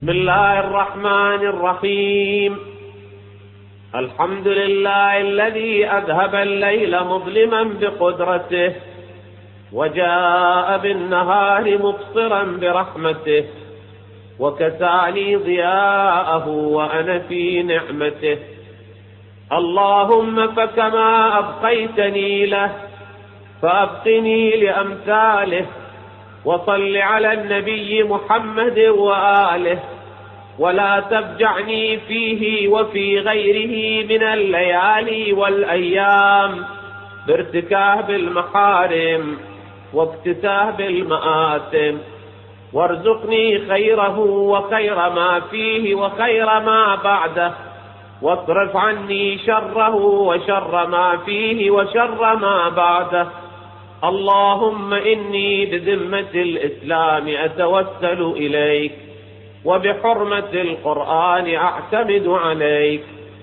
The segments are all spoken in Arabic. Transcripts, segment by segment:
بسم الله الرحمن الرحيم. الحمد لله الذي أذهب الليل مظلما بقدرته وجاء بالنهار مبصرا برحمته وكساني ضياءه وأنا في نعمته. اللهم فكما أبقيتني له فأبقني لأمثاله، وصل على النبي محمد وآله، ولا تفجعني فيه وفي غيره من الليالي والأيام بارتكاب المحارم واكتساب المآثم، وارزقني خيره وخير ما فيه وخير ما بعده، واصرف عني شره وشر ما فيه وشر ما بعده. اللهم إني بذمة الإسلام أتوسل إليك، وبحرمة القرآن أعتمد عليك،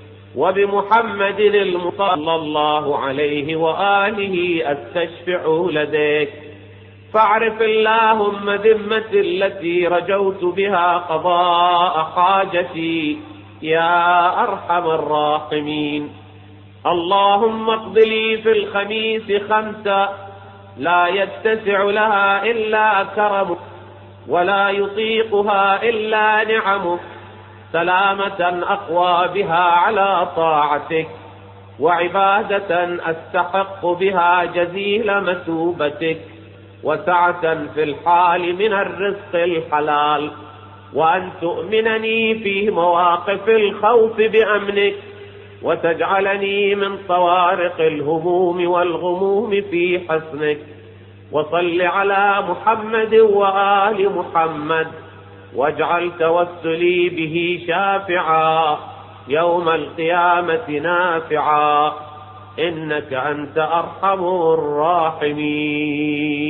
وبمحمد صلى الله عليه وآله أستشفع لديك. فاعرف اللهم ذمتي التي رجوت بها قضاء حاجتي يا أرحم الراحمين. اللهم اقض لي في الخميس 5 لا يتسع لها إلا كرمك، ولا يطيقها إلا نعمك، سلامة أقوى بها على طاعتك، وعبادة أستحق بها جزيل مثوبتك، وسعة في الحال من الرزق الحلال، وأن تؤمنني في مواقف الخوف بأمنك، وتجعلني من طوارق الهموم والغموم في حسنك. وصل على محمد وآل محمد، واجعل توسلي به شافعا يوم القيامة نافعا، إنك أنت أرحم الراحمين.